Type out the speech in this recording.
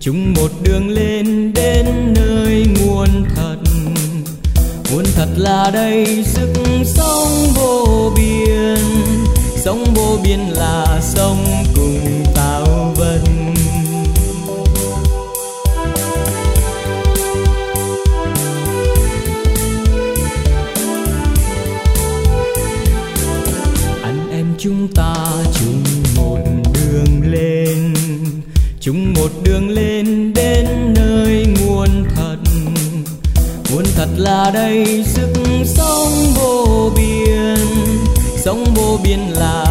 chung một đường lên đến nơi nguồn thật. Nguồn thật là đây sức sống vô biên, sống vô biên là sống cùng tạo vật. Anh em chúng ta chung một đường lên, chung một đường lên đến nơi nguồn thật. Nguồn thật là đây sức sống vô biên, sống vô biên là